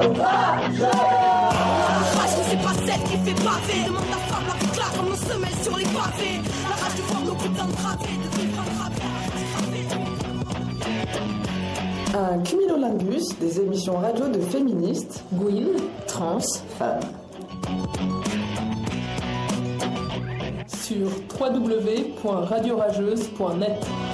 rage, mais c'est pas celle qui fait baver. Demande ta femme, la claque comme nos semelles sur les pavés. La rage de voir nos putains de travées, de vivre à travers. Un cumulolingus des émissions radio de féministes, Gwyn, trans, femmes. Sur www.radiorageuse.net.